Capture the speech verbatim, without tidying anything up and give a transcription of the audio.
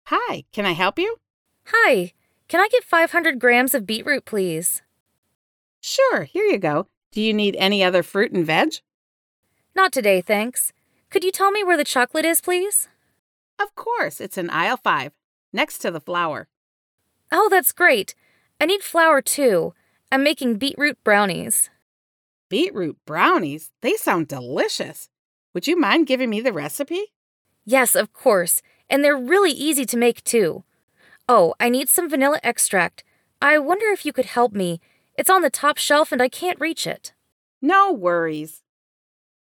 Hi, can I help you? Hi, can I get five hundred grams of beetroot, please? Sure, here you go. Do you need any other fruit and veg? Not today, thanks. Could you tell me where the chocolate is, please? Of course, it's in aisle five, next to the flour. Oh, that's great. I need flour, too. I'm making beetroot brownies. Beetroot brownies? They sound delicious. Would you mind giving me the recipe? Yes, of course, and they're really easy to make, too. Oh, I need some vanilla extract. I wonder if you could help me. It's on the top shelf and I can't reach it. No worries.